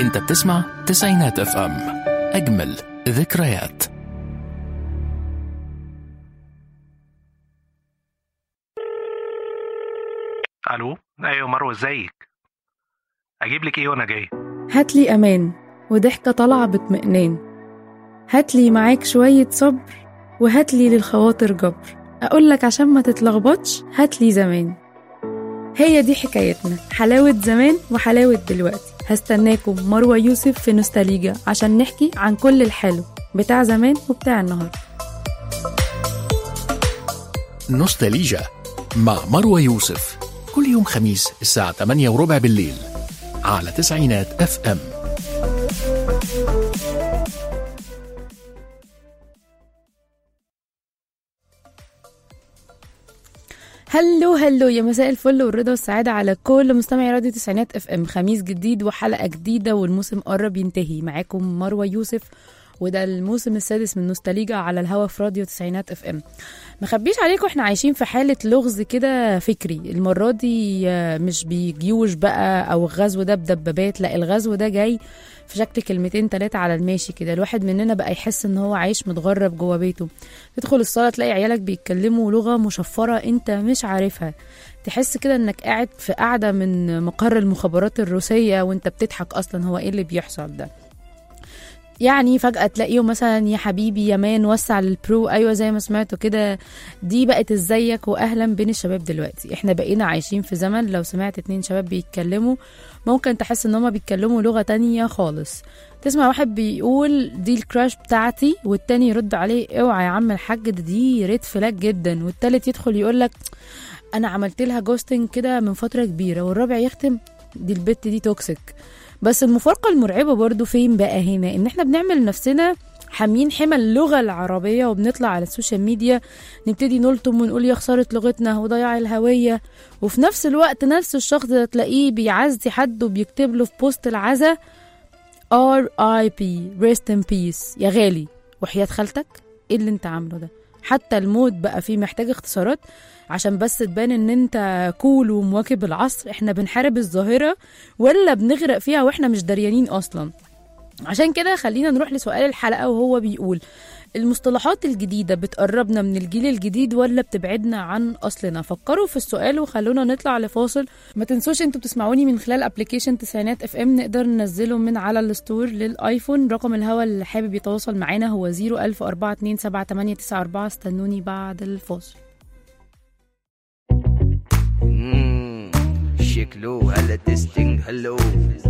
انت بتسمع تسعينات اف ام، اجمل ذكريات. الو، ايوه مروه، ازيك؟ اجيب لك ايه وانا جاي؟ هاتلي أمان وضحكة طالعة باطمئنان، هاتلي معاك شوية صبر، وهاتلي للخواطر جبر. أقولك عشان ما تتلخبطش هاتلي زمان. هي دي حكايتنا، حلاوة زمان وحلاوة دلوقتي. هستناكم مروة يوسف في نوستاليجا عشان نحكي عن كل الحلو بتاع زمان وبتاع النهاردة. نوستاليجا مع مروة يوسف، كل يوم خميس الساعة 8:15 بالليل على تسعينات اف ام. هلو يا مساء الفل والرضا والسعادة على كل مستمعي راديو تسعينات اف ام. خميس جديد وحلقة جديدة والموسم قرب ينتهي. معاكم مروة يوسف، وده الموسم السادس من نوستاليجا على الهوا في راديو تسعينات اف ام. مخبيش عليكم احنا عايشين في حالة لغز كده فكري. المرة دي مش بيجيوش بقى او الغزو ده بدبابات، لا الغزو ده جاي في شكل كلمتين 3 على الماشي كده. الواحد مننا بقى يحس ان هو عايش متغرب جوه بيته. تدخل الصالة تلاقي عيالك بيتكلموا لغة مشفرة انت مش عارفها. تحس كده انك قاعد في قاعدة من مقر المخابرات الروسية وانت بتضحك اصلا. هو ايه اللي بيحصل ده؟ يعني فجأة تلاقيه مثلا يا حبيبي يا مان وسع للبرو. ايوه زي ما سمعتوا كده، دي بقت ازيك واهلا بين الشباب. دلوقتي احنا بقينا عايشين في زمن لو سمعت 2 شباب بيتكلموا ممكن تحس ان هما بيتكلموا لغة تانية خالص. تسمع واحد بيقول دي الكراش بتاعتي، والتاني يرد عليه اوعى يا عم الحاج دي ريد فلاج جدا، والتالت يدخل يقولك انا عملت لها جوستنج كده من فترة كبيرة، والرابع يختم دي البت دي توكسيك. بس المفارقة المرعبة برضو فين بقى هنا؟ ان احنا بنعمل نفسنا حامين حمى اللغة العربية، وبنطلع على السوشيال ميديا نبتدي نلطم ونقول يا خسارة لغتنا وضياع الهوية، وفي نفس الوقت نفس الشخص ده تلاقيه بيعزي حد وبيكتب له في بوست العزا R.I.P. Rest in Peace. يا غالي وحياة خالتك ايه اللي انت عامله ده؟ حتى الموت بقى فيه محتاج اختصارات عشان بس تبان ان انت كول ومواكب العصر. احنا بنحارب الظاهرة ولا بنغرق فيها واحنا مش دريانين اصلا؟ عشان كده خلينا نروح لسؤال الحلقة، وهو بيقول المصطلحات الجديدة بتقربنا من الجيل الجديد ولا بتبعدنا عن أصلنا؟ فكروا في السؤال وخلونا نطلع لفاصل. ما تنسوش انتوا بتسمعوني من خلال ابليكيشن تسعينات اف ام، نقدر ننزله من على الستور للآيفون. رقم الهوا اللي حابب يتواصل معانا هو 010427894. استنوني بعد الفاصل. شكله هلا تستنج هلو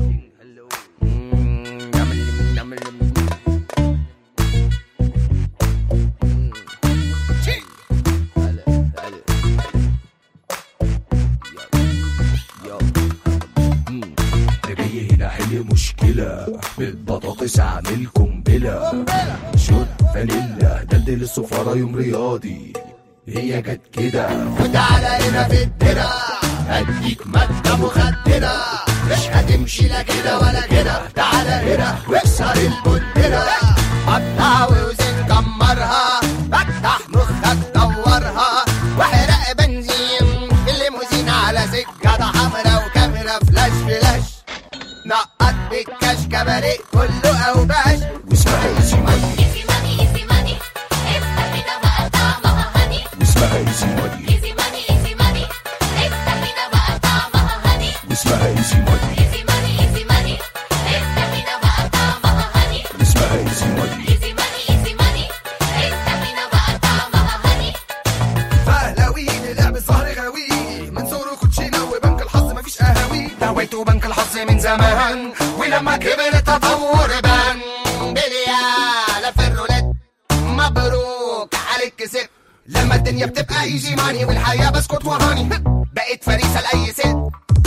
هي مشكلة بالبطاطس عامل قنبلة، شوت فانيلا دلدل السفارة يوم رياضي، هي جت كده وتعالى هنا في الدرة هديك مادة مخدرة، مش هتمشي لا كده ولا كده. تعالى هنا واكسر البندرة، قطع ووزن كمرها، فتح مخك دورها، واحرق بنزين في الليموزين على سكة حمرا وكاميرا فلاش فلاش، نقط بالكاش كباريه كله اوباش، واسمها ايزي ماني ايزي ماني ايزي ماني، افتح بينا بقى طعمها هني، واسمها ايزي ماني ايزي ماني ايزي ماني، افتح بينا بقى طعمها هني، واسمها ايزي ماني ايزي ماني ايزي ماني، افتح بينا بقى طعمها هني، واسمها ايزي ماني ايزي ماني ايزي ماني، افتح بينا بقى طعمها هني. فهلاوي لعب الظهر غاوي من صغره كوتشينه وبنك الحظ مفيش قهاوي، دعوته بنك الحظ من زمان ولما كبر التطور بان بليالة في الرولات. مبروك عليك كسبت لما الدنيا بتبقى ايزي ماني والحياة بسكت وهاني، بقيت فريسة لأي ست.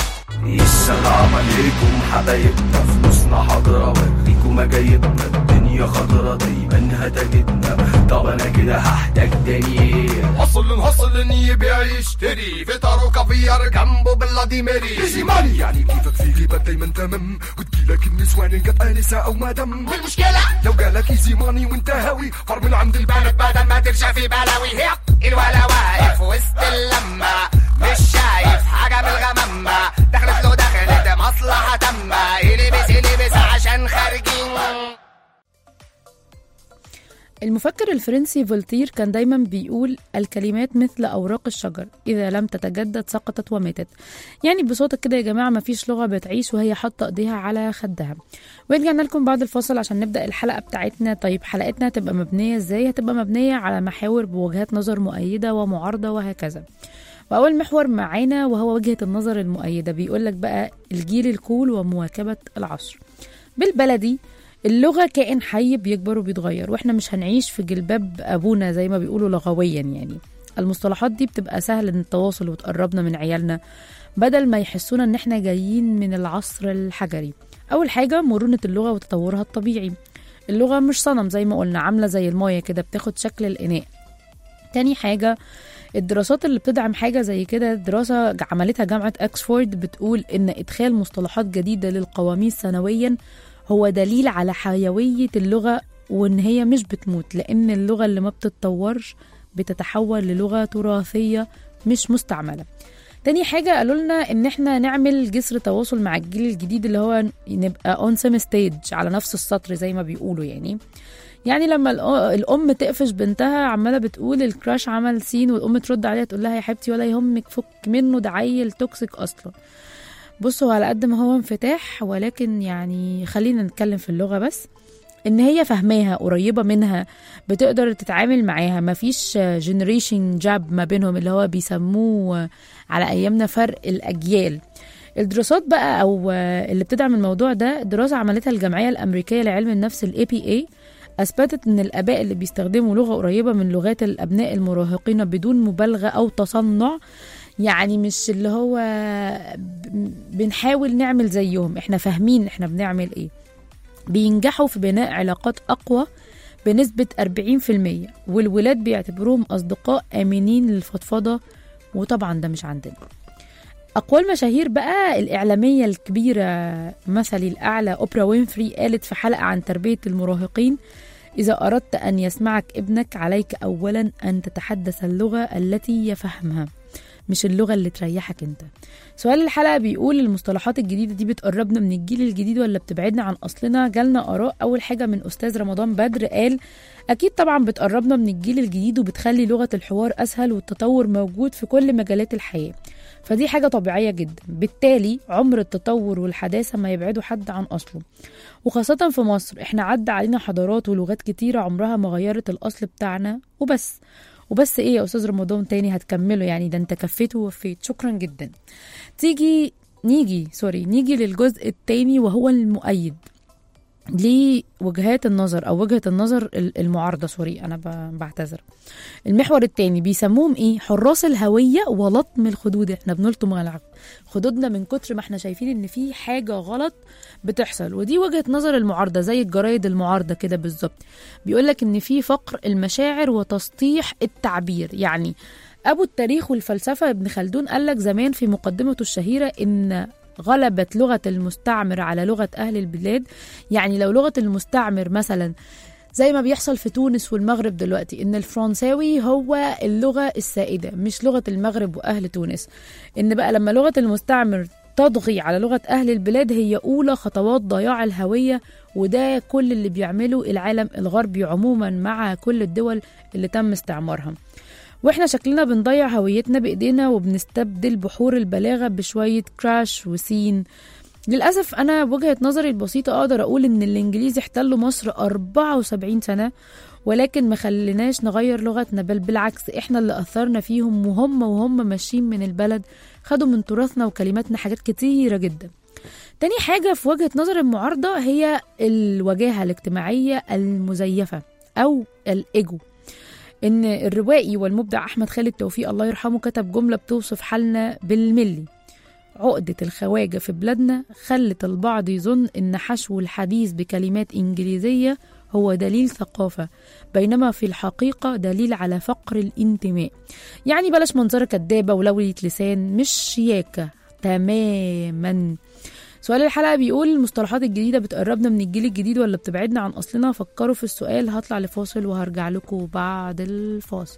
السلام عليكم حبايبنا، فلوسنا حاضرة وريكم مجايبنا، الدنيا خضرة دايما هتجدنا، طب انا كده هحتاج دنيا هصل ان يبيع يشتري فطار وكافيار جنبه باللاديميري. ايزي ماني يعني كيفك في جيبك دايما تمام، وتجيلك النسوان ان جت انسة او مدام. والمشكلة لو جالك ايزي ماني وانت هاوي فار من عند البلد بدل ما ترشى في بلاوي، هي الولا واقف وسط اللمة مش شايف حاجة من الغمامة، دخلت له دخلت مصلحة تامة، يلبس عشان المفكر الفرنسي فولتير كان دايما بيقول الكلمات مثل أوراق الشجر، إذا لم تتجدد سقطت وماتت. يعني ببساطة كده يا جماعة مفيش لغة بتعيش وهي حاطة ايديها على خدها. ورجعنا لكم بعد الفاصل عشان نبدأ الحلقة بتاعتنا. طيب حلقتنا هتبقى مبنية ازاي؟ هتبقى مبنية على محاور بوجهات نظر مؤيدة ومعارضة وهكذا. وأول محور معانا وهو وجهة النظر المؤيدة، بيقولك بقى الجيل الكول ومواكبة العصر. بالبلدي اللغة كائن حي بيكبر وبيتغير، واحنا مش هنعيش في جلباب أبونا زي ما بيقولوا لغويا. يعني المصطلحات دي بتبقى سهل التواصل وتقربنا من عيالنا بدل ما يحسونا ان احنا جايين من العصر الحجري. أول حاجة مرونة اللغة وتطورها الطبيعي. اللغة مش صنم زي ما قلنا، عاملة زي المايه كده بتاخد شكل الإناء. تاني حاجة الدراسات اللي بتدعم حاجة زي كده، دراسة عملتها جامعة أكسفورد بتقول إن إدخال مصطلحات جديدة للقواميس سنويا هو دليل على حيوية اللغة وإن هي مش بتموت، لأن اللغة اللي ما بتتطورش بتتحول للغة تراثية مش مستعملة. تاني حاجة قالوا لنا إن إحنا نعمل جسر تواصل مع الجيل الجديد اللي هو نبقى on same stage على نفس السطر زي ما بيقولوا. يعني لما الأم تقفش بنتها عمالة بتقول الكراش عمل سين، والأم ترد عليها تقول لها يا حبيبتي ولا يهمك فك منه ده عيل توكسيك أصلا. بصوا على قد ما هو انفتاح، ولكن يعني خلينا نتكلم في اللغة بس إن هي فهماها قريبة منها بتقدر تتعامل معاها، مفيش جنريشن جاب ما بينهم اللي هو بيسموه على أيامنا فرق الأجيال. الدراسات بقى أو اللي بتدعم الموضوع ده دراسة عملتها الجمعية الأمريكية لعلم النفس APA، أثبتت إن الآباء اللي بيستخدموا لغة قريبة من لغات الأبناء المراهقين بدون مبالغة أو تصنع، يعني مش اللي هو بنحاول نعمل زيهم، إحنا فاهمين إحنا بنعمل إيه، بينجحوا في بناء علاقات أقوى بنسبة 40%، والولاد بيعتبروهم أصدقاء آمنين للفضفضة، وطبعا ده مش عندنا. أقوال مشاهير بقى الإعلامية الكبيرة مثلي الأعلى أوبرا وينفري قالت في حلقة عن تربية المراهقين: إذا أردت أن يسمعك ابنك عليك أولا أن تتحدث اللغة التي يفهمها، مش اللغة اللي تريحك انت. سؤال الحلقة بيقول المصطلحات الجديدة دي بتقربنا من الجيل الجديد ولا بتبعدنا عن أصلنا؟ جالنا آراء. أول حاجة من أستاذ رمضان بدر قال أكيد طبعا بتقربنا من الجيل الجديد وبتخلي لغة الحوار أسهل والتطور موجود في كل مجالات الحياة، فدي حاجة طبيعية جدا. بالتالي عمر التطور والحداثة ما يبعدوا حد عن أصله، وخاصة في مصر احنا عدى علينا حضارات ولغات كتيرة عمرها ما غيرت الأصل بتاعنا وبس ايه يا أستاذ رمضان تاني هتكمله؟ يعني ده انت كفيت ووفيت، شكرا جدا. نيجي للجزء التاني وهو المؤيد لوجهات النظر أو وجهة النظر المعارضة. أنا بعتذر. المحور التاني بيسموهم إيه؟ حراس الهوية ولطم الخدود. إحنا بنلطم خدودنا من كتر ما إحنا شايفين إن في حاجة غلط بتحصل، ودي وجهة نظر المعارضة زي الجرايد المعارضة كده بالظبط. بيقولك إن في فقر المشاعر وتسطيح التعبير. يعني أبو التاريخ والفلسفة ابن خلدون قالك زمان في مقدمته الشهيرة إن غلبت لغة المستعمر على لغة أهل البلاد. يعني لو لغة المستعمر مثلا زي ما بيحصل في تونس والمغرب دلوقتي إن الفرنساوي هو اللغة السائدة مش لغة المغرب وأهل تونس، إن بقى لما لغة المستعمر تضغي على لغة أهل البلاد هي أولى خطوات ضياع الهوية، وده كل اللي بيعمله العالم الغربي عموما مع كل الدول اللي تم استعمارها. واحنا شكلنا بنضيع هويتنا بايدينا وبنستبدل بحور البلاغة بشوية كراش وسين. للأسف أنا بوجهة نظري البسيطة أقدر أقول إن الإنجليز احتلوا مصر 74 سنة ولكن ما خليناش نغير لغتنا، بل بالعكس إحنا اللي أثرنا فيهم، وهم ماشيين من البلد خدوا من تراثنا وكلماتنا حاجات كتيرة جدا. تاني حاجة في وجهة نظر المعارضة هي الوجاهة الاجتماعية المزيفة أو الإيجو. إن الروائي والمبدع أحمد خالد توفيق الله يرحمه كتب جملة بتوصف حالنا بالملي: عقدة الخواجة في بلادنا خلت البعض يظن إن حشو الحديث بكلمات إنجليزية هو دليل ثقافة، بينما في الحقيقة دليل على فقر الانتماء. يعني بلاش منظرة كدابة ولولية لسان، مش شياكة تماما. سؤال الحلقة بيقول المصطلحات الجديدة بتقربنا من الجيل الجديد ولا بتبعدنا عن أصلنا؟ فكروا في السؤال. هطلع لفاصل وهرجع لكم بعد الفاصل.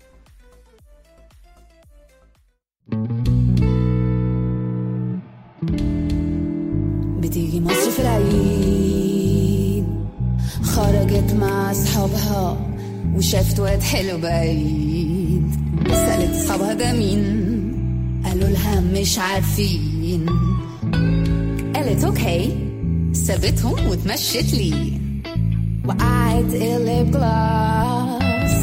بتيجي مصر في العيد، خرجت مع أصحابها وشافت واد حلو بعيد، سألت صحابها ده مين، قالوا لها مش عارفين. قالت اوكي، سابتهم وتمشت لي، وقعت قلب جلاس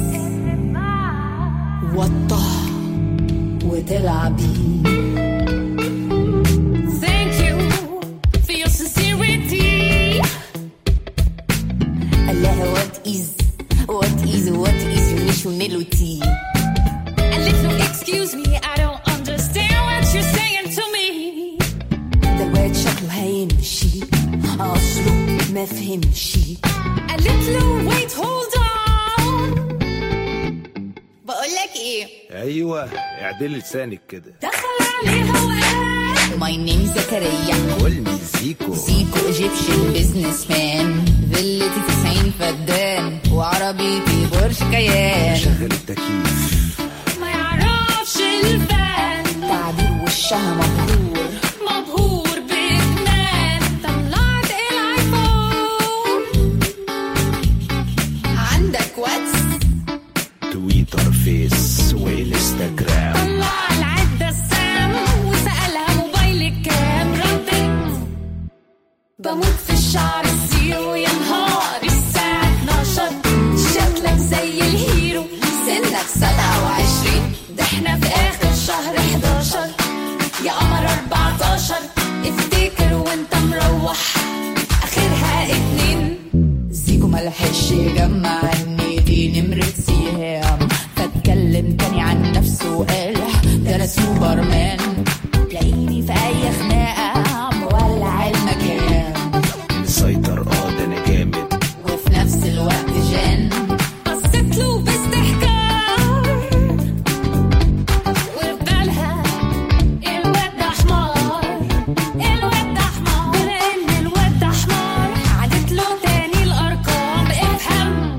وطه وطلع بيه. Thank you for your sincerity. قال لها what is your nationality. قالت له excuse me I don't understand what you're saying to me. ده الواد شكله هيمشي، أصله ما فهمش. قالت له wait hold on. بقولك ايه؟ ايوه اعدل لسانك كده. دخل عليها وقال my name زكريا، قولي زيكو ايجيبشن بيزنس مان، فيلتي 90 فدان، وعربيتي بورش كيان. شغل التكييف ما يعرفش الفن، تعبير وشها مبهور بجنان. طلعت الايفون، عندك واتس، تويتر فيس والانستجرام. طلع العدة السام وسألها موبايلك كام، ردت بموت في الشعر الزيرو يا نهار الساعة 12. شكلك زي الهيرو، سنك 27، ده احنا في آخر شهر 11 يا قمر 14. افتكر وانت مروح آخرها 2. زيكو ملحقش يجمع ان دي نمرة سيهام، فاتكلم تاني عن نفسه وقال ده انا سوبرمان. تلاقيني في اي خناقة مولع المكان، مسيطر ده انا جامد، وفي نفس الوقت جان. بصيت له باستحقار وفي بالها الواد ده حمار، الواد ده حمار، لان الواد ده حمار. عادت له تاني الارقام، افهم.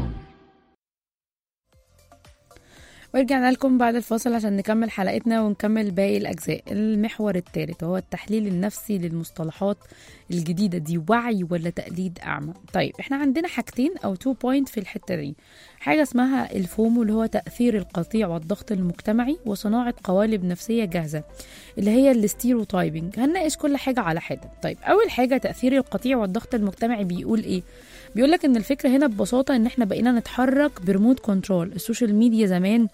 ورجعنا لكم بعد الفاصل عشان نكمل حلقتنا ونكمل باقي الأجزاء. المحور الثالث هو التحليل النفسي للمصطلحات الجديدة دي، وعي ولا تقليد أعمى. طيب احنا عندنا حاجتين أو 2 بوينت في الحتة دي. حاجة اسمها الفومو اللي هو تأثير القطيع والضغط المجتمعي، وصناعة قوالب نفسية جاهزة اللي هي الستيروتايبنج. هنناقش كل حاجة على حدة. طيب أول حاجة تأثير القطيع والضغط المجتمعي بيقول إيه؟ بيقولك إن الفكرة هنا ببساطة إن احنا بقينا نتحرك بريموت كنترول. السوشيال ميديا زمان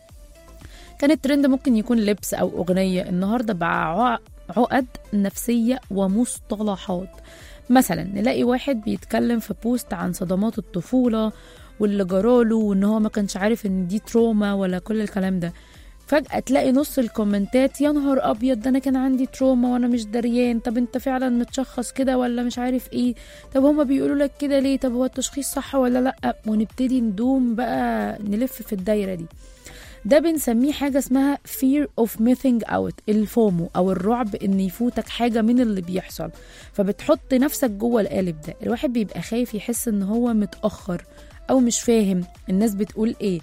كانت ترند ممكن يكون لبس أو أغنية، النهاردة بقى عقد نفسية ومصطلحات. مثلا نلاقي واحد بيتكلم في بوست عن صدمات الطفولة واللي جراله، وإن هو ما كانش عارف إن دي تروما ولا كل الكلام ده. فجأة تلاقي نص الكومنتات يا نهار أبيض ده أنا كان عندي تروما وأنا مش دريان، طب أنت فعلا متشخص كده ولا مش عارف إيه، طب هما بيقولوا لك كده ليه، طب هو التشخيص صح ولا لأ، ونبتدي ندوم بقى نلف في الدايرة دي. ده بنسميه حاجة اسمها fear of missing out، الفومو أو الرعب إن يفوتك حاجة من اللي بيحصل، فبتحط نفسك جوه القالب ده. الواحد بيبقى خايف يحس إن هو متأخر أو مش فاهم الناس بتقول إيه.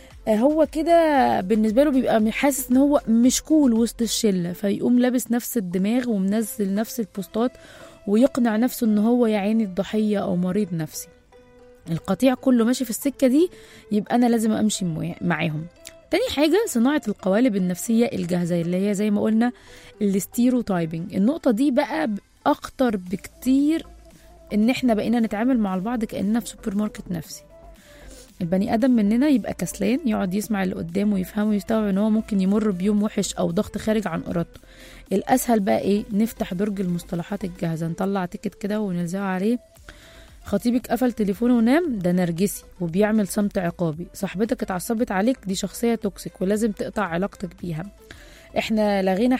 هو كده بالنسبة له بيبقى حاسس إن هو مش كول وسط الشلة، فيقوم لابس نفس الدماغ ومنزل نفس البوستات ويقنع نفسه إن هو يعاني الضحية أو مريض نفسي. القطيع كله ماشي في السكة دي، يبقى أنا لازم أمشي معاهم. تاني حاجة صناعة القوالب النفسية الجاهزة اللي هي زي ما قلنا الستيروتايبنج. النقطة دي بقى أخطر بكتير، إن إحنا بقينا نتعامل مع البعض كأننا في سوبر ماركت نفسي. البني آدم مننا يبقى كسلان يقعد يسمع اللي قدامه ويفهمه ويستوعب إن هو ممكن يمر بيوم وحش أو ضغط خارج عن إرادته. الأسهل بقى إيه؟ نفتح درج المصطلحات الجاهزة، نطلع تيكت كده ونلزقه عليه. خطيبك قفل تليفونه ونام، ده نرجسي وبيعمل صمت عقابي. صاحبتك اتعصبت عليك، دي شخصية توكسيك ولازم تقطع علاقتك بيها. احنا لغينا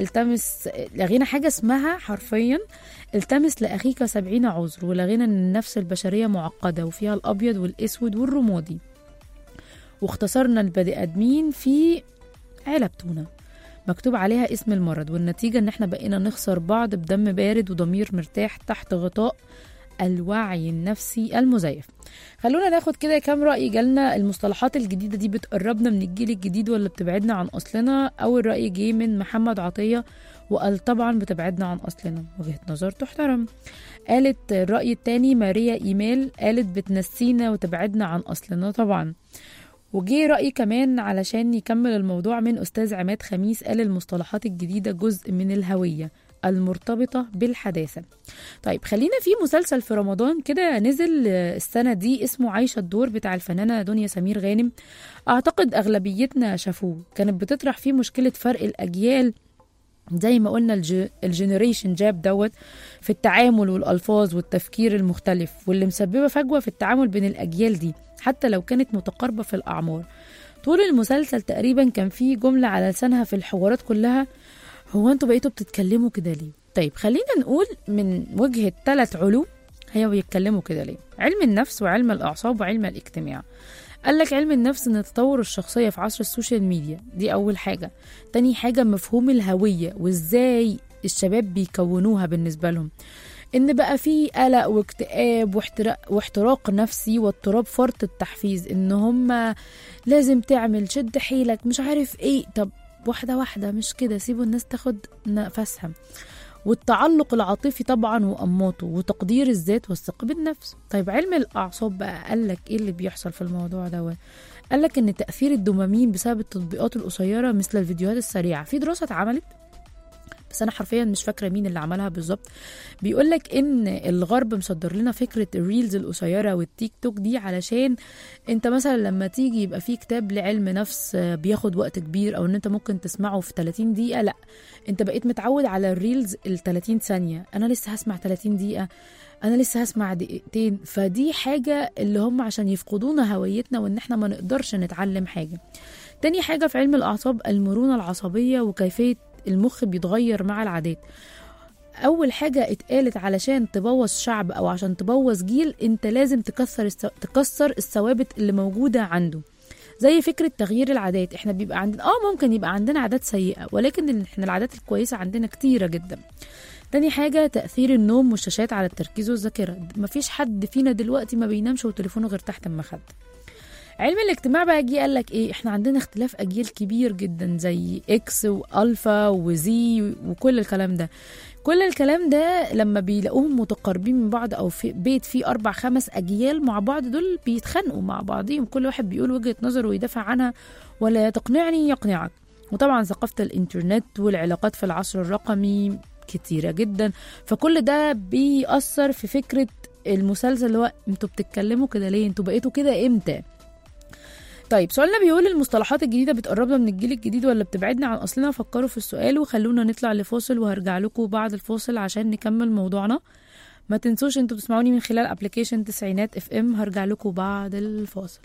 حاجة اسمها حرفيا التمس لأخيك 70 عذر، ولغينا ان النفس البشرية معقدة وفيها الأبيض والأسود والرمادي، واختصرنا البني آدمين في علب تونة مكتوب عليها اسم المرض. والنتيجة ان احنا بقينا نخسر بعض بدم بارد وضمير مرتاح تحت غطاء الوعي النفسي المزيف. خلونا ناخد كده كام رأي جالنا. المصطلحات الجديدة دي بتقربنا من الجيل الجديد ولا بتبعدنا عن أصلنا؟ أول رأي جه من محمد عطية وقال طبعا بتبعدنا عن أصلنا، وجهة نظر تحترم. قالت الرأي التاني ماريا إيميل، قالت بتنسينا وتبعدنا عن أصلنا طبعا. وجي رأي كمان علشان يكمل الموضوع من أستاذ عماد خميس، قال المصطلحات الجديدة جزء من الهوية المرتبطة بالحداثة. طيب خلينا في مسلسل في رمضان كده نزل السنة دي اسمه عايشة الدور بتاع الفنانة دنيا سمير غانم، أعتقد أغلبيتنا شافوه. كانت بتطرح فيه مشكلة فرق الأجيال زي ما قلنا الجنريشن جاب دوت في التعامل والألفاظ والتفكير المختلف، واللي مسببة فجوة في التعامل بين الأجيال دي حتى لو كانت متقاربة في الأعمار. طول المسلسل تقريبا كان فيه جملة على لسانها في الحوارات كلها: هو انتوا بقيتوا بتتكلموا كده ليه؟ طيب خلينا نقول من وجهة 3 علوم هي بيتكلموا كده ليه؟ علم النفس وعلم الأعصاب وعلم الاجتماع. قالك علم النفس ان تطور الشخصية في عصر السوشيال ميديا دي أول حاجة. تاني حاجة مفهوم الهوية وازاي الشباب بيكونوها بالنسبة لهم، ان بقى فيه قلق واكتئاب واحتراق نفسي واضطراب فرط التحفيز، ان هم لازم تعمل شد حيلك مش عارف ايه. طب واحدة واحدة مش كده، سيبوا الناس تاخد نفسها. والتعلق العاطفي طبعا وأنماطه، وتقدير الذات والثقة بالنفس. طيب علم الأعصاب بقى قالك ايه اللي بيحصل في الموضوع ده؟ قالك ان تأثير الدوبامين بسبب التطبيقات القصيرة مثل الفيديوهات السريعة. في دراسة اتعملت بس انا حرفيا مش فاكره مين اللي عملها بالظبط، بيقولك ان الغرب مصدر لنا فكره الريلز القصيره والتيك توك دي، علشان انت مثلا لما تيجي يبقى في كتاب لعلم نفس بياخد وقت كبير او ان انت ممكن تسمعه في 30 دقيقه، لا انت بقيت متعود على الريلز ال 30 ثانيه. انا لسه هسمع 30 دقيقه، انا لسه هسمع دقيقتين. فدي حاجه اللي هم عشان يفقدونا هويتنا وان احنا ما نقدرش نتعلم حاجه. تاني حاجه في علم الاعصاب المرونه العصبيه وكيفيه المخ بيتغير مع العادات. اول حاجه اتقالت علشان تبوظ شعب او عشان تبوظ جيل انت لازم تكسر الثوابت اللي موجوده عنده، زي فكره تغيير العادات. احنا بيبقى عندنا ممكن يبقى عندنا عادات سيئه، ولكن احنا العادات الكويسه عندنا كتيره جدا. تاني حاجه تاثير النوم والشاشات على التركيز والذاكره. مفيش حد فينا دلوقتي ما بينامش وتليفونه غير تحت المخده. علم الاجتماع بقى جه قالك ايه؟ احنا عندنا اختلاف اجيال كبير جدا زي اكس والفا وزي وكل الكلام ده. كل الكلام ده لما بيلاقوهم متقاربين من بعض او في بيت فيه 4-5 اجيال مع بعض، دول بيتخانقوا مع بعضهم، كل واحد بيقول وجهة نظره ويدافع عنها، ولا تقنعني يقنعك. وطبعا ثقافة الانترنت والعلاقات في العصر الرقمي كتيرة جدا، فكل ده بيأثر في فكرة المسلسل اللي هو انتوا بتتكلموا كده ليه؟ انتوا بقيتوا كده امتى؟ طيب سؤالنا بيقول المصطلحات الجديدة بتقربنا من الجيل الجديد ولا بتبعدنا عن أصلنا؟ فكروا في السؤال وخلونا نطلع لفاصل، وهرجع لكم بعد الفاصل عشان نكمل موضوعنا. ما تنسوش انتوا بتسمعوني من خلال ابليكيشن تسعينات اف ام. هرجع لكم بعد الفاصل.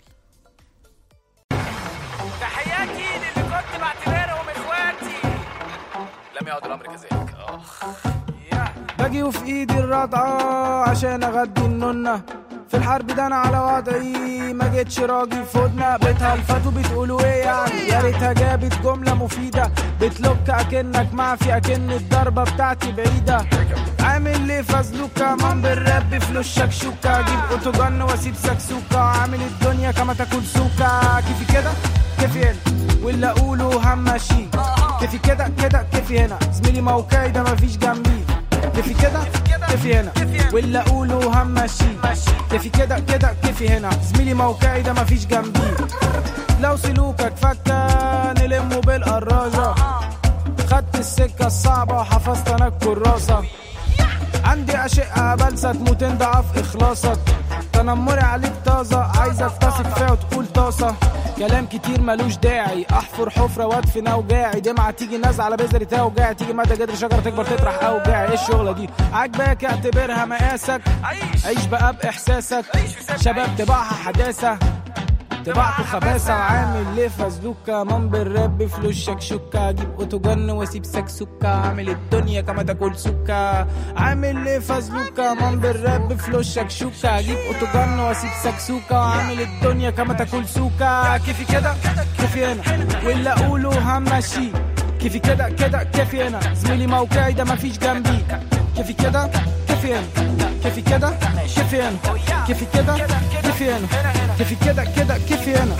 تحياتي للي كنت بعتبرهم اخواتي لم يعد الامر كذلك. باجي وفي ايدي الرضعة عشان اغدي النونة في الحرب ده انا على وضعي، ما جيتش راجل فودنا بتهلفتوا بتقولوا ايه يعني؟ يا ريتها جابت جمله مفيده بتلوك اكنك معفي، اكن الضربه بتاعتي بعيده. عامل ليه فازلوك كمان بالراب فلوس شكشوكه، اجيب اوتوجن واسيب سكسوكه، عامل الدنيا كما تاكل سوكه. كيفي كده كيفي هنا واللي اقوله همشي، كيفي كده كده كيفي هنا زميلي موقعي ده مفيش جنبي. كيفي كده كيفي هنا واللي اقوله همشي، كيفي كده كده كيفي هنا زميلي موقعي ده مفيش جنبي. لو سلوكك فكة نلمه بالقراجة، خدت السكة الصعبة وحفظت انا الكراسة. عندي اشقة بلسة تموت ضعف اخلاصك، تنمري عليك طازة عايزك تثق فيها وتقول طاسة. كلام كتير ملوش داعي، احفر حفرة وادفن اوجاعي، دمعة تيجي نازعة على بذرة اوجاعي، تيجي مدى جدر شجرة تكبر تطرح اوجاعي. ايه الشغلة دي عجباك اعتبرها مقاسك، عيش بقى باحساسك. شباب طباعها حداثة طباعته خباثة، وعامل ليه فازلوك كمان بالراب فلوس شكشوكة، اجيب اوتوجن واسيب سكسوكة، عامل الدنيا كما تاكل سكة. عامل ليه فازلوك كمان بالراب فلوس شكشوكة، اجيب اوتوجن واسيب سكسوكة، عامل الدنيا كما تاكل سوكة. كيفي كده كيفي هنا واللي اقوله همشي، كيفي كده كده كيفي هنا زميلي موقعي ده مفيش جنبي. كيفي كده كيفي كيفي هنا كيفي كده كيفي هنا كيفي كده كيفي هنا كيفي كده كده كيفي هنا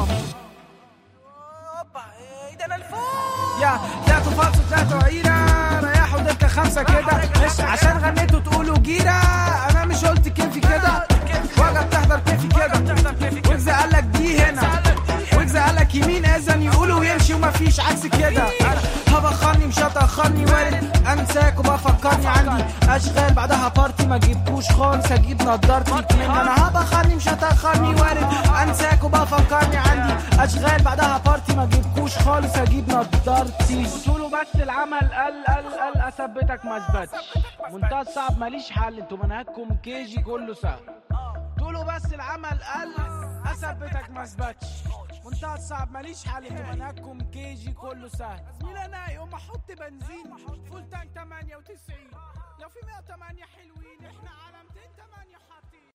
يا ذاتو فالصو ذاتو عيرة ريحوا دكة 5 كده مش عشان غنيتوا تقولوا جيرة انا مش قلت كيفي كده واجا بتحضر كيفي كده ويجز قالك دي هنا ويجز قالك يمين اذن يقولوا ويمشي ومفيش عكس كده هبخرني مش هتأخرني وارد انساك وبفكرني عندي اشغال بعدها بارتي ما جيبكوش خالص هجيب نضارتي اتنين انا هبخرني مش هتأخرني وارد انساك وبفكرني عندي اشغال بعدها بارتي ما جيبكوش خالص هجيب نضارتي قولوا بس العمل قل اثبتك ما اثبتش منتهى الصعب ماليش حل انتوا منهجكم كيجي كله سهل قولوا بس العمل قل اثبتك ما اثبتش منتهى الصعب ماليش حل انتوا منهجكم كيجي كله سهل زميل انا يوم احط بنزين فول تانك 98 لو في 108 حلوين احنا على 208 حاطين.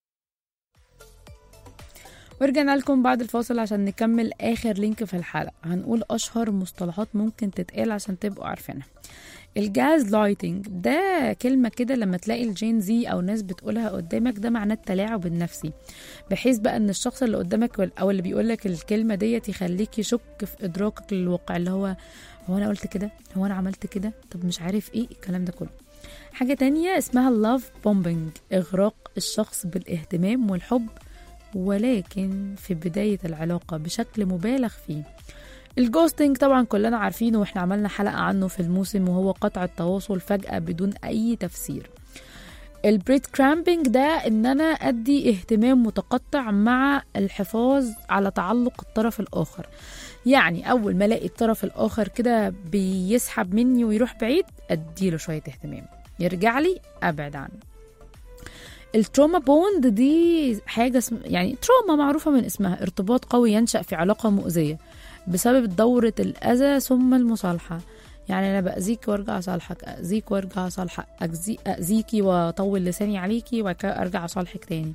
ورجعنا لكم بعد الفاصل عشان نكمل اخر لينك في الحلقه. هنقول اشهر مصطلحات ممكن تتقال عشان تبقوا عارفينها. الجاز لايتنج ده كلمة كده لما تلاقي الجين زي أو ناس بتقولها قدامك ده معناه التلاعب النفسي، بحيث بقى ان الشخص اللي قدامك أو اللي بيقولك الكلمة ديت يخليك يشك في إدراكك للواقع، اللي هو أنا قلت كده، هو أنا عملت كده، طب مش عارف ايه الكلام ده كله. حاجة تانية اسمها اللاف بومبينج، إغراق الشخص بالاهتمام والحب ولكن في بداية العلاقة بشكل مبالغ فيه. الجوستنج طبعا كلنا عارفينه واحنا عملنا حلقة عنه في الموسم، وهو قطع التواصل فجأة بدون أي تفسير. البريد كرامبينج ده ان انا ادي اهتمام متقطع مع الحفاظ على تعلق الطرف الآخر، يعني اول ما الاقي الطرف الآخر كده بيسحب مني ويروح بعيد اديله شوية اهتمام، يرجع لي ابعد عنه. التروما بوند دي حاجة يعني تروما معروفة من اسمها، ارتباط قوي ينشأ في علاقة مؤذية بسبب دورة الأذى ثم المصالحة. يعني أنا بأذيك وارجع أصالحك، أذيك وارجع أصالحك، أذيكي وأطول لساني عليكي وأرجع أصالحك تاني.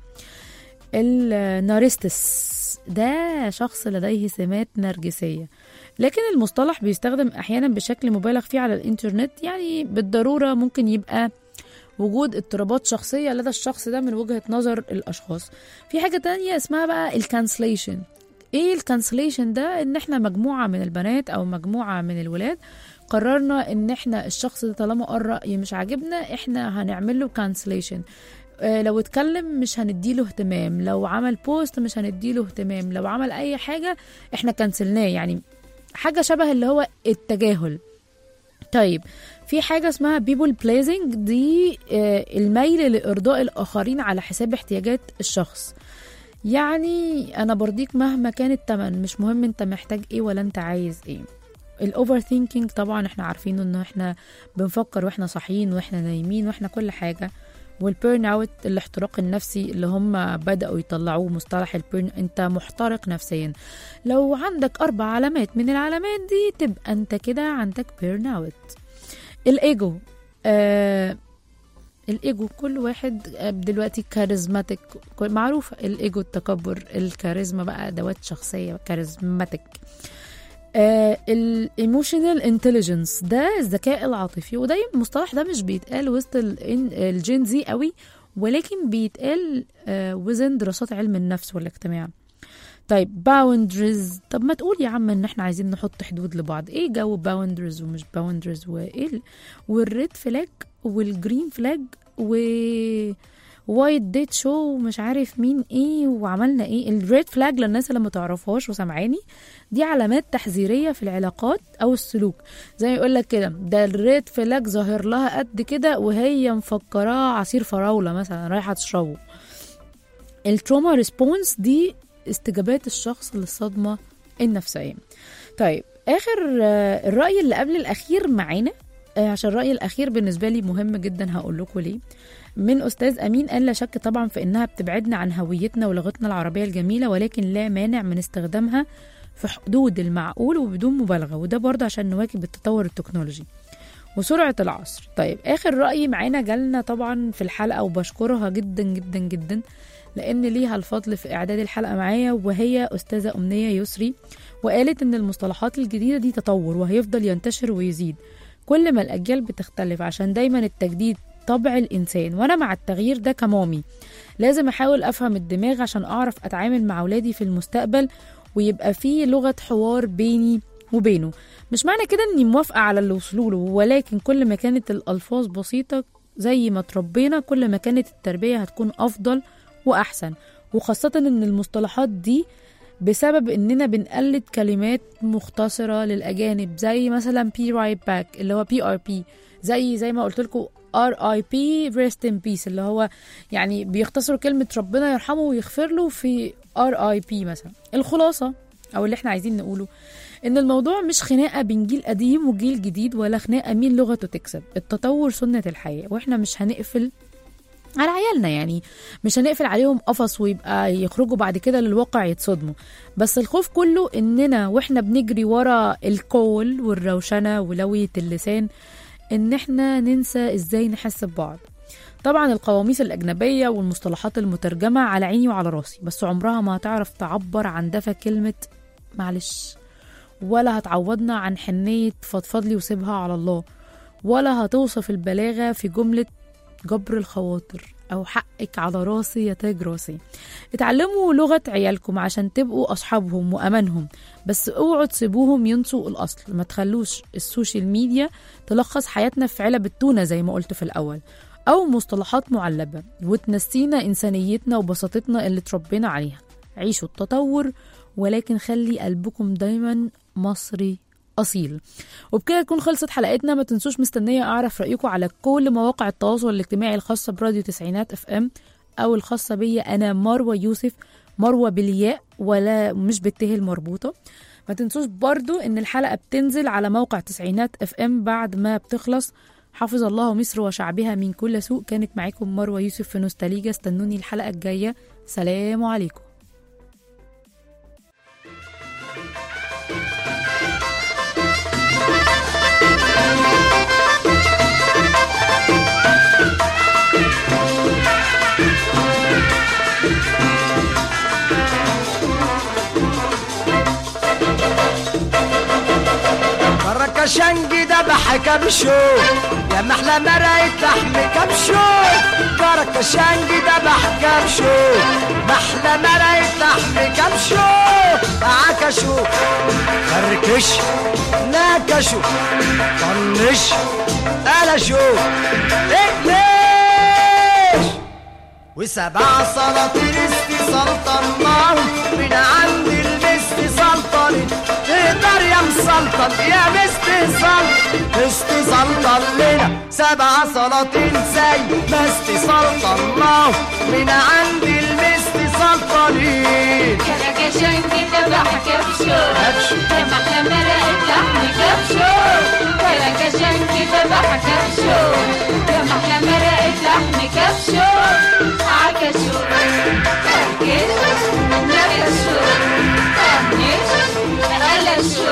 النارستس ده شخص لديه سمات نرجسية، لكن المصطلح بيستخدم أحيانا بشكل مبالغ فيه على الإنترنت، يعني بالضرورة ممكن يبقى وجود اضطرابات شخصية لدى الشخص ده من وجهة نظر الأشخاص. في حاجة تانية اسمها بقى الكانسليشن. ايه الكانسليشن ده؟ ان احنا مجموعة من البنات او مجموعة من الولاد قررنا ان احنا الشخص ده طالما الرأي مش عاجبنا احنا هنعمل له كانسليشن. لو اتكلم مش هنديله اهتمام، لو عمل بوست مش هنديله اهتمام، لو عمل اي حاجة احنا كانسلناه، يعني حاجة شبه اللي هو التجاهل. طيب في حاجة اسمها people pleasing، دي الميل لإرضاء الآخرين على حساب احتياجات الشخص. يعني أنا برضيك مهما كان التمن، مش مهم انت محتاج ايه ولا انت عايز ايه. الأوفر ثينكينج طبعا احنا عارفينه انه احنا بنفكر واحنا صاحيين واحنا نايمين واحنا كل حاجة. والبيرن اوت الاحتراق النفسي اللي هم بدأوا يطلعوه مصطلح البيرن، انت محترق نفسيا. لو عندك 4 علامات من العلامات دي تبقى انت كده عندك بيرن اوت. الايجو الايجو كل واحد دلوقتي كاريزماتيك معروفة، الايجو التكبر، الكاريزما بقى ادوات شخصية كاريزماتيك. الايموشنال انتليجنس ده الذكاء العاطفي، وده المصطلح ده مش بيتقال وسط الجين زي قوي، ولكن بيتقال وزن دراسات علم النفس والاجتماع. طيب باوندرز، طب ما تقول يا عم ان احنا عايزين نحط حدود لبعض، ايه جو باوندرز ومش باوندرز وايه والريد فلاج والجرين فلاج وايت ديت شو ومش عارف مين ايه وعملنا ايه. الريد فلاج للناس اللي ما تعرفهاش وسمعاني، دي علامات تحذيريه في العلاقات او السلوك، زي ما يقول لك كده ده الريد فلاج ظاهر لها قد كده وهي مفكراه عصير فراوله مثلا رايحه تشربه. التروما ريسبونس دي استجابات الشخص للصدمه النفسيه. طيب اخر الراي اللي قبل الاخير معانا، عشان الراي الاخير بالنسبه لي مهم جدا هقول لكم ليه، من أستاذ أمين قال لا شك طبعا في إنها بتبعدنا عن هويتنا ولغتنا العربية الجميلة، ولكن لا مانع من استخدامها في حدود المعقول وبدون مبالغة، وده برضه عشان نواكب التطور التكنولوجي وسرعة العصر. طيب آخر رأي معانا جالنا طبعا في الحلقة وبشكرها جدا جدا جدا لأن ليها الفضل في إعداد الحلقة معايا، وهي أستاذة أمنية يسري، وقالت إن المصطلحات الجديدة دي تطور وهيفضل ينتشر ويزيد كل ما الأجيال بتختلف، عشان دايما التجديد طبع الإنسان، وأنا مع التغيير ده كمامي. لازم أحاول أفهم الدماغ عشان أعرف أتعامل مع أولادي في المستقبل، ويبقى فيه لغة حوار بيني وبينه. مش معنى كده أني موافقة على اللي وصلوله، ولكن كل ما كانت الألفاظ بسيطة زي ما تربينا كل ما كانت التربية هتكون أفضل وأحسن، وخاصة أن المصطلحات دي بسبب أننا بنقلد كلمات مختصرة للأجانب، زي مثلا be right back اللي هو PRP، زي ما قلت لكم RIP rest in peace اللي هو يعني بيختصروا كلمة ربنا يرحمه ويغفر له في RIP مثلا. الخلاصة أو اللي احنا عايزين نقوله إن الموضوع مش خناقة بين جيل قديم وجيل جديد، ولا خناقة مين لغته تكسب. التطور سنة الحياة، واحنا مش هنقفل على عيالنا، يعني مش هنقفل عليهم قفص ويبقى يخرجوا بعد كده للواقع يتصدموا. بس الخوف كله إننا واحنا بنجري ورا الكول والروشنة ولوية اللسان إن احنا ننسى إزاي نحس ببعض. طبعا القواميس الأجنبية والمصطلحات المترجمة على عيني وعلى راسي، بس عمرها ما هتعرف تعبر عن دفى كلمة معلش، ولا هتعوضنا عن حنية فضفضلي وسيبها على الله، ولا هتوصف البلاغة في جملة جبر الخواطر أو حقك على راسي يا تاج راسي. اتعلموا لغة عيالكم عشان تبقوا أصحابهم وأمانهم، بس اوعوا تسيبوهم ينسوا الأصل. ما تخلوش السوشيال ميديا تلخص حياتنا في علب التونة زي ما قلت في الأول، أو مصطلحات معلبة وتنسينا إنسانيتنا وبساطتنا اللي تربينا عليها. عيشوا التطور، ولكن خلي قلبكم دايما مصري أصيل. وبكده تكون خلصت حلقتنا. ما تنسوش، مستنية أعرف رأيكم على كل مواقع التواصل الاجتماعي الخاصة براديو تسعينات FM أو الخاصة بي أنا مروة يوسف، مروة بالياء ولا مش بالته المربوطة. ما تنسوش برضو إن الحلقة بتنزل على موقع تسعينات FM بعد ما بتخلص. حافظ الله مصر وشعبها من كل سوء. كانت معاكم مروة يوسف في نوستاليجا. استنوني الحلقة الجاية. سلام عليكم. كركشنجي دبح كبشو يا محلى مرقة لحم كبشو. كركشنجي دبح كبشو محلى مرقة لحم كبشو. عكشو كركش ناكشو طنش قلشو اقلش وسبع سلاطين سلطناهم من عند المست سلطنت. تقدر يا مسلطن يا مست سلطن لنا 7 سلاطين زي مست سلطناهم من عند المست سلطنين. كركشنجي دبح كبشو يا محلى مرقة لحم كبشو. كركشنجي دبح كبشو يا محلى مرقة لحم كبشو. عكشو كركش نكشو طنش قلشو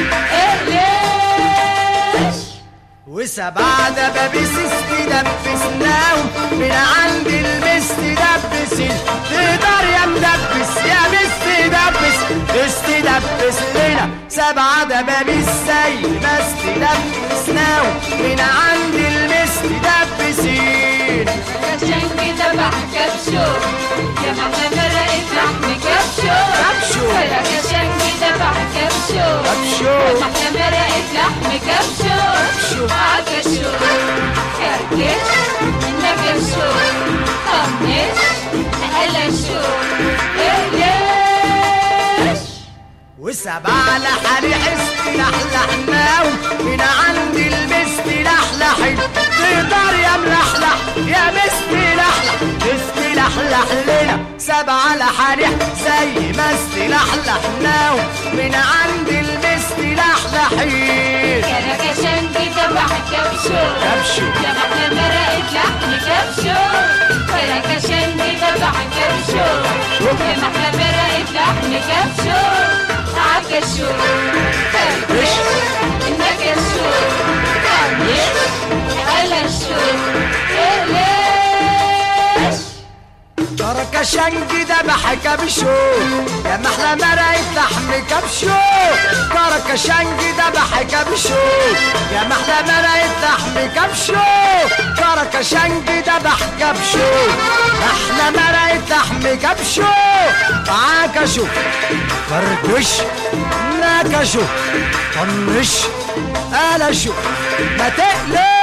اقلش وسبع دبابيس استدبسناهم من عند المست دبسين. تقدر يا مدبس يا مست استدبس لنا 7 دبابيس زي ما استدبسناهم من عند المست دبسين. كركشنجي دبح كبشو يا محلى مرقة لحم كبشو. كركشنجي دبح كبشو يا محلى مرقة لحم كبشو. عكشو كركش نكشو طنش قلشو اقلش وسبع لحريح استلحلحناهم من عند المست لحلحين. تقدر يا ملحلح يا مستلحلح لنا 7 لحريح زي ما استلحلحناهم من عند المست لحلحين. كركشنجي دبح كبشو يا محلى مرقة لحم كبشو. كركشنجي دبح كبشو يا محلى مرقة لحم كبشو. عكشو كركش نكشو طنش قلشو اقلش كركشنجي دبح كبشو يا محلى مرقة لحم كبشو. كركشنجي دبح كبشو يا محلى مرقة لحم كبشو. كشنج دبح جبشو احنا مرقة لحم جبشو عاكشو فردش ناكشو طنش قلشو ما تقلق